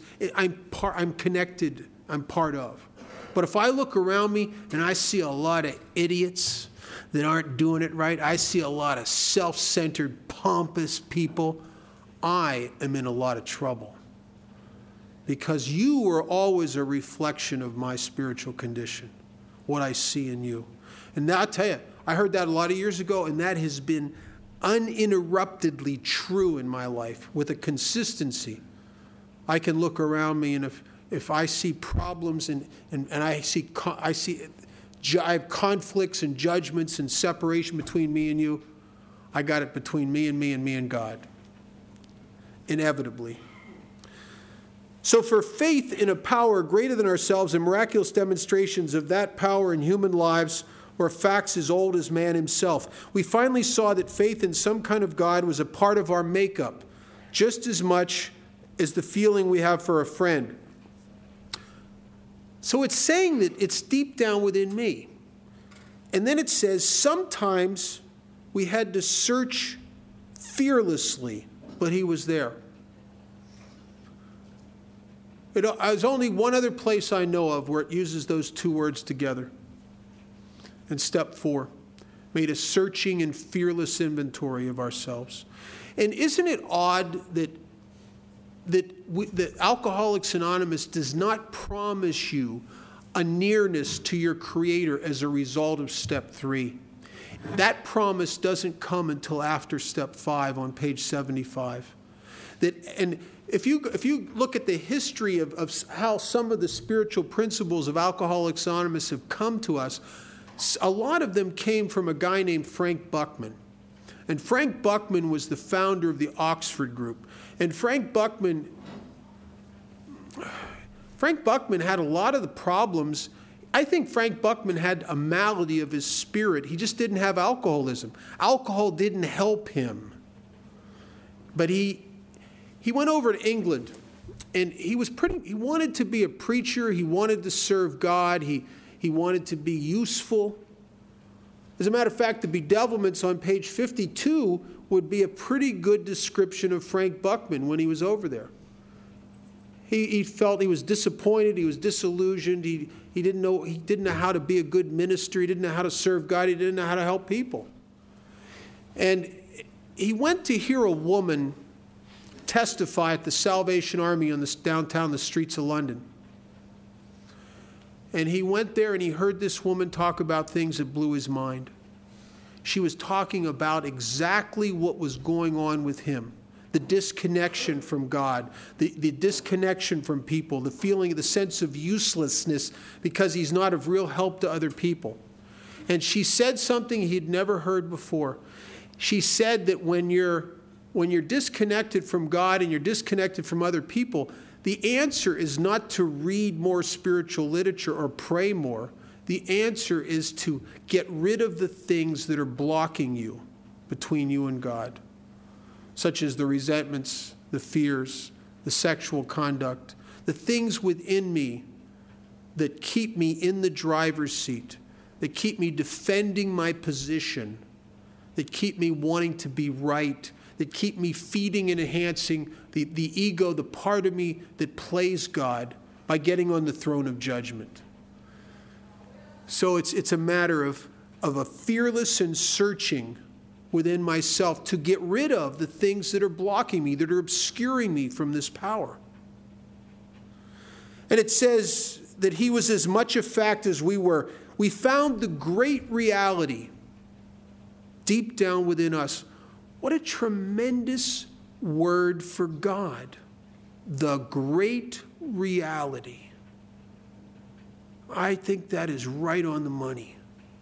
I'm connected, I'm part of. But if I look around me and I see a lot of idiots that aren't doing it right, I see a lot of self-centered, pompous people, I am in a lot of trouble. Because you are always a reflection of my spiritual condition, what I see in you. And now I'll tell you, I heard that a lot of years ago, and that has been uninterruptedly true in my life with a consistency. I can look around me, and if I see problems and I have conflicts and judgments and separation between me and you, I got it between me and me and me and God. Inevitably. So for faith in a power greater than ourselves and miraculous demonstrations of that power in human lives or facts as old as man himself, we finally saw that faith in some kind of God was a part of our makeup, just as much as the feeling we have for a friend. So it's saying that it's deep down within me. And then it says sometimes we had to search fearlessly, but he was there. There's only one other place I know of where it uses those two words together. In step 4, made a searching and fearless inventory of ourselves. And isn't it odd that Alcoholics Anonymous does not promise you a nearness to your Creator as a result of step 3? That promise doesn't come until after step 5 on page 75. And if you look at the history of how some of the spiritual principles of Alcoholics Anonymous have come to us, a lot of them came from a guy named Frank Buckman. And Frank Buckman was the founder of the Oxford Group. And Frank Buckman had a lot of the problems. I think Frank Buckman had a malady of his spirit. He just didn't have alcoholism. Alcohol didn't help him. But he went over to England, and he wanted to be a preacher. He wanted to serve God. He wanted to be useful. As a matter of fact, the bedevilments on page 52 would be a pretty good description of Frank Buckman when he was over there. He felt he was disappointed. He was disillusioned. He didn't know how to be a good minister. He didn't know how to serve God. He didn't know how to help people. And he went to hear a woman testify at the Salvation Army on the streets of London. And he went there and he heard this woman talk about things that blew his mind. She was talking about exactly what was going on with him. The disconnection from God, the disconnection from people, the sense of uselessness because he's not of real help to other people. And she said something he'd never heard before. She said that when you're disconnected from God and you're disconnected from other people, the answer is not to read more spiritual literature or pray more. The answer is to get rid of the things that are blocking you between you and God, such as the resentments, the fears, the sexual conduct, the things within me that keep me in the driver's seat, that keep me defending my position, that keep me wanting to be right, that keep me feeding and enhancing the ego, the part of me that plays God by getting on the throne of judgment. So it's a matter of a fearless and searching within myself to get rid of the things that are blocking me, that are obscuring me from this power. And it says that he was as much a fact as we were. We found the great reality deep down within us. What a tremendous word for God. The great reality. I think that is right on the money.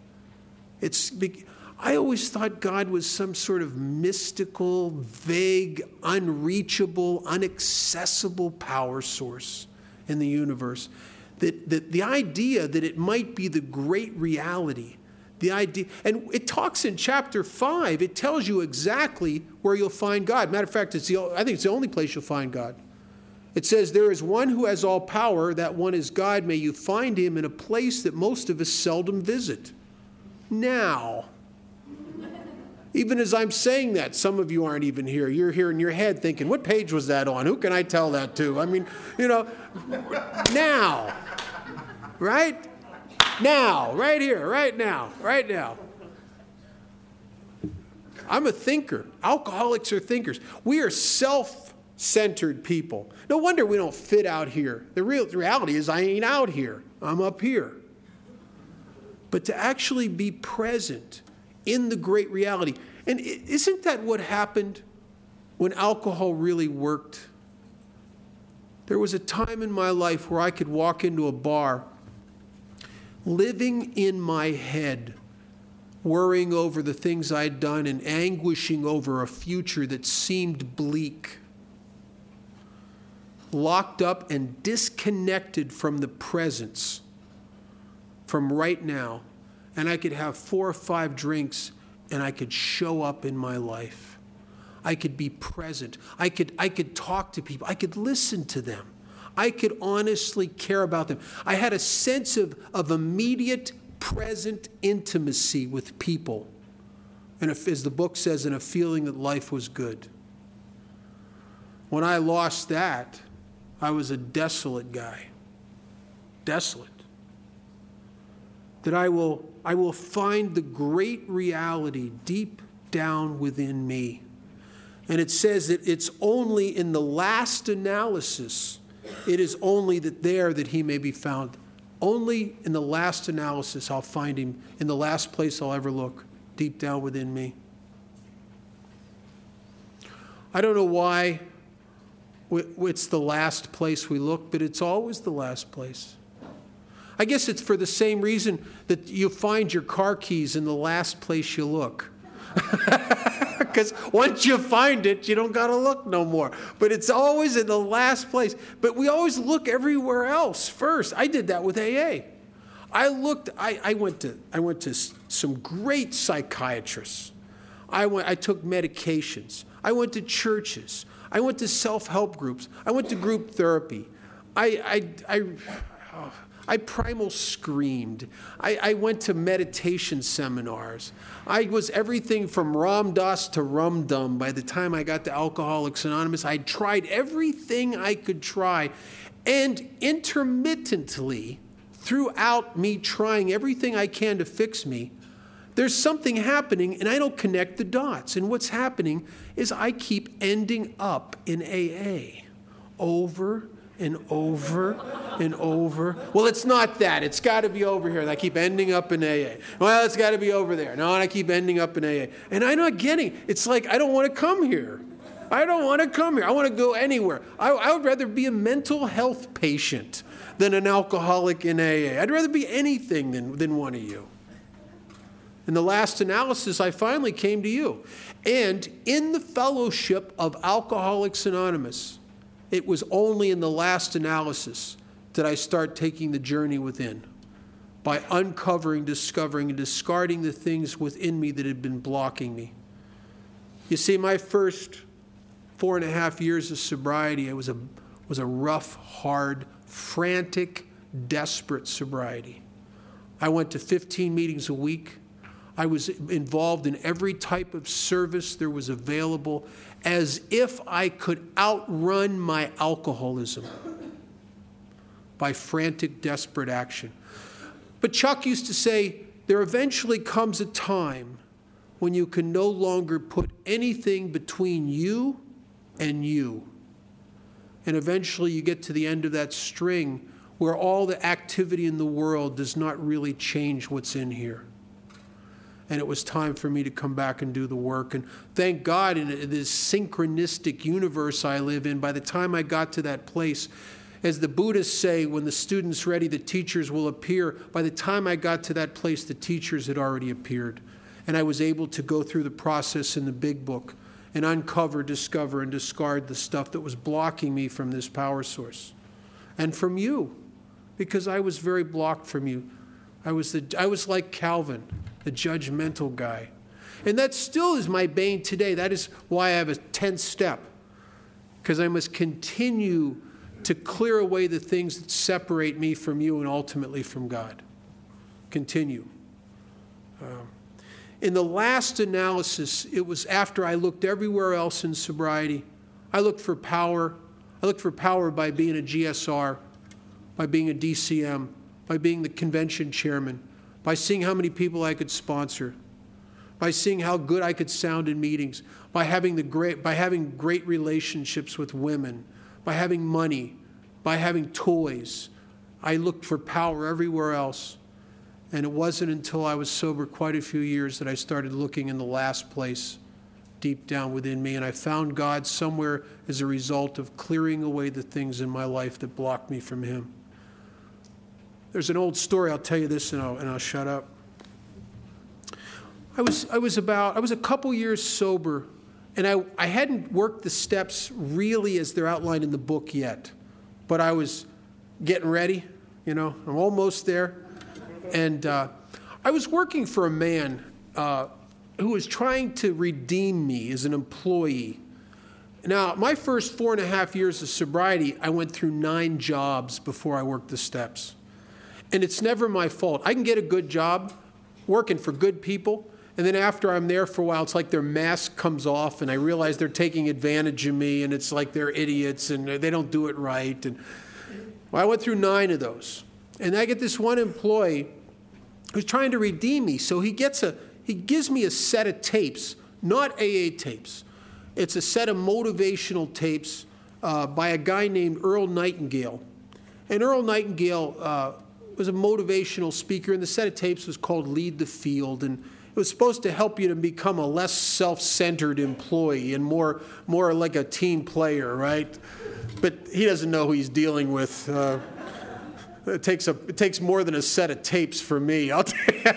I always thought God was some sort of mystical, vague, unreachable, inaccessible power source in the universe. That the idea that it might be the great reality, the idea, and it talks in chapter 5, it tells you exactly where you'll find God. Matter of fact, I think it's the only place you'll find God. It says, there is one who has all power, that one is God. May you find him in a place that most of us seldom visit. Now, even as I'm saying that, some of you aren't even here. You're here in your head thinking, what page was that on? Who can I tell that to? I mean, now, right? Now, right here, right now, right now. I'm a thinker. Alcoholics are thinkers. We are self-centered people. No wonder we don't fit out here. The reality is I ain't out here. I'm up here. But to actually be present in the great reality. And isn't that what happened when alcohol really worked? There was a time in my life where I could walk into a bar, living in my head, worrying over the things I'd done and anguishing over a future that seemed bleak, locked up and disconnected from the presence, from right now. And I could have 4 or 5 drinks and I could show up in my life. I could be present. I could talk to people. I could listen to them. I could honestly care about them. I had a sense of immediate, present intimacy with people. And as the book says, and a feeling that life was good. When I lost that, I was a desolate guy. Desolate. That I will find the great reality deep down within me. And it says that it's only in the last analysis, it is only that he may be found. Only in the last analysis I'll find him, in the last place I'll ever look, deep down within me. I don't know why it's the last place we look, but it's always the last place. I guess it's for the same reason that you find your car keys in the last place you look. Because once you find it, you don't got to look no more. But it's always in the last place. But we always look everywhere else first. I did that with AA. I went to some great psychiatrists. I took medications. I went to churches. I went to self-help groups. I went to group therapy. I primal screamed. I went to meditation seminars. I was everything from Ram Dass to Rum Dum by the time I got to Alcoholics Anonymous. I tried everything I could try. And intermittently, throughout me trying everything I can to fix me, there's something happening and I don't connect the dots. And what's happening is I keep ending up in AA over and over and over. Well, it's not that. It's got to be over here. And I keep ending up in AA. Well, it's got to be over there. No, and I keep ending up in AA. And I'm not getting, it's like, I don't want to come here. I don't want to come here. I want to go anywhere. I would rather be a mental health patient than an alcoholic in AA. I'd rather be anything than one of you. In the last analysis, I finally came to you. And in the fellowship of Alcoholics Anonymous, it was only in the last analysis that I start taking the journey within, by uncovering, discovering, and discarding the things within me that had been blocking me. You see, my first 4.5 years of sobriety, it was a rough, hard, frantic, desperate sobriety. I went to 15 meetings a week. I was involved in every type of service there was available, as if I could outrun my alcoholism by frantic, desperate action. But Chuck used to say, there eventually comes a time when you can no longer put anything between you and you. And eventually you get to the end of that string where all the activity in the world does not really change what's in here. And it was time for me to come back and do the work. And thank God, in this synchronistic universe I live in, by the time I got to that place, as the Buddhists say, when the student's ready, the teachers will appear. By the time I got to that place, the teachers had already appeared. And I was able to go through the process in the big book and uncover, discover, and discard the stuff that was blocking me from this power source. And from you, because I was very blocked from you. I was like Calvin, the judgmental guy. And that still is my bane today. That is why I have a 10th step, because I must continue to clear away the things that separate me from you and ultimately from God. Continue. In the last analysis, it was after I looked everywhere else in sobriety. I looked for power. I looked for power by being a GSR, by being a DCM, by being the convention chairman, by seeing how many people I could sponsor, by seeing how good I could sound in meetings, by having great relationships with women, by having money, by having toys. I looked for power everywhere else. And it wasn't until I was sober quite a few years that I started looking in the last place deep down within me. And I found God somewhere as a result of clearing away the things in my life that blocked me from him. There's an old story. I'll tell you this and I'll shut up. I was a couple years sober, and I hadn't worked the steps really as they're outlined in the book yet. But I was getting ready, I'm almost there. And I was working for a man who was trying to redeem me as an employee. Now, my first 4.5 years of sobriety, I went through 9 jobs before I worked the steps. And it's never my fault. I can get a good job working for good people, and then after I'm there for a while, it's like their mask comes off, and I realize they're taking advantage of me, and it's like they're idiots, and they don't do it right. And I went through 9 of those. And I get this one employee who's trying to redeem me. So he gives me a set of tapes, not AA tapes. It's a set of motivational tapes by a guy named Earl Nightingale. And Earl Nightingale was a motivational speaker, and the set of tapes was called Lead the Field. And it was supposed to help you to become a less self-centered employee and more like a team player, right? But he doesn't know who he's dealing with. It takes more than a set of tapes for me. I'll tell you.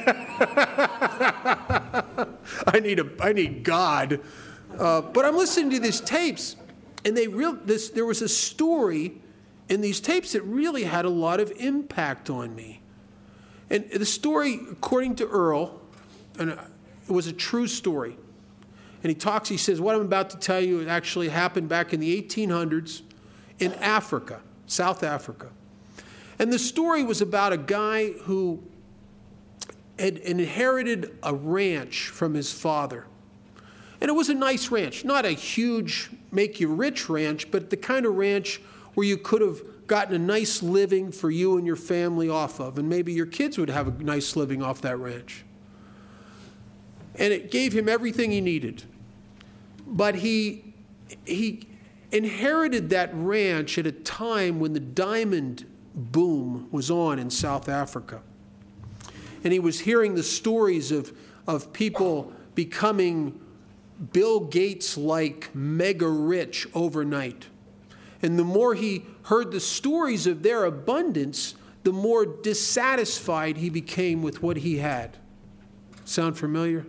I need God. But I'm listening to these tapes, and there was a story in these tapes that really had a lot of impact on me. And the story, according to Earl, and it was a true story. And he says, what I'm about to tell you actually happened back in the 1800s in Africa, South Africa. And the story was about a guy who had inherited a ranch from his father. And it was a nice ranch, not a huge make-you-rich ranch, but the kind of ranch where you could have gotten a nice living for you and your family off of, and maybe your kids would have a nice living off that ranch. And it gave him everything he needed. But he inherited that ranch at a time when the diamond boom was on in South Africa. And he was hearing the stories of people becoming Bill Gates-like mega rich overnight. And the more he heard the stories of their abundance, the more dissatisfied he became with what he had. Sound familiar?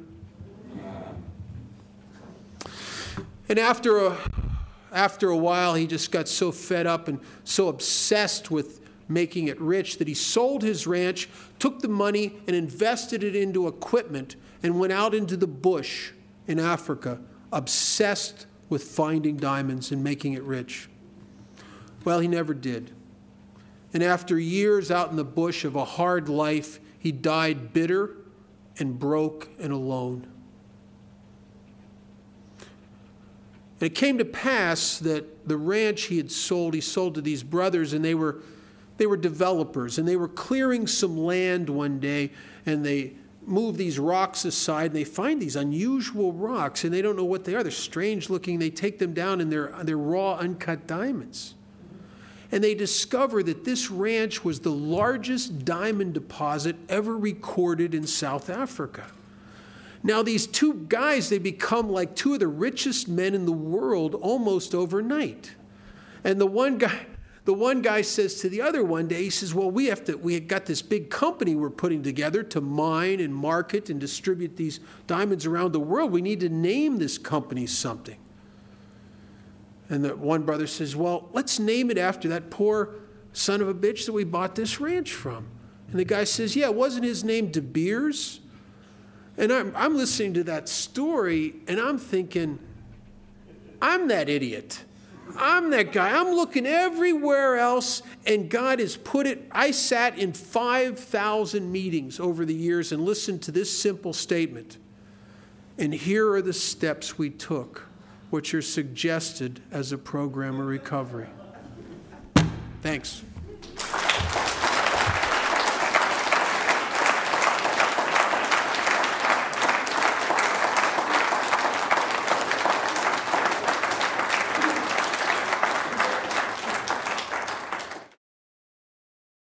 And after a while, he just got so fed up and so obsessed with making it rich that he sold his ranch, took the money and invested it into equipment, and went out into the bush in Africa, obsessed with finding diamonds and making it rich. Well, he never did. And after years out in the bush of a hard life, he died bitter and broke and alone. And it came to pass that the ranch he sold to these brothers, and they were developers, and they were clearing some land one day, and they move these rocks aside, and they find these unusual rocks, and they don't know what they are. They're strange looking. They take them down, and they're raw, uncut diamonds. And they discover that this ranch was the largest diamond deposit ever recorded in South Africa. Now, these 2 guys, they become like 2 of the richest men in the world almost overnight. And the one guy says to the other one day, he says, well, we had got this big company we're putting together to mine and market and distribute these diamonds around the world. We need to name this company something. And the one brother says, well, let's name it after that poor son of a bitch that we bought this ranch from. And the guy says, yeah, wasn't his name De Beers? And I'm listening to that story, and I'm thinking, I'm that idiot. I'm that guy. I'm looking everywhere else, and God has put it. I sat in 5,000 meetings over the years and listened to this simple statement. And here are the steps we took, which are suggested as a program of recovery. Thanks.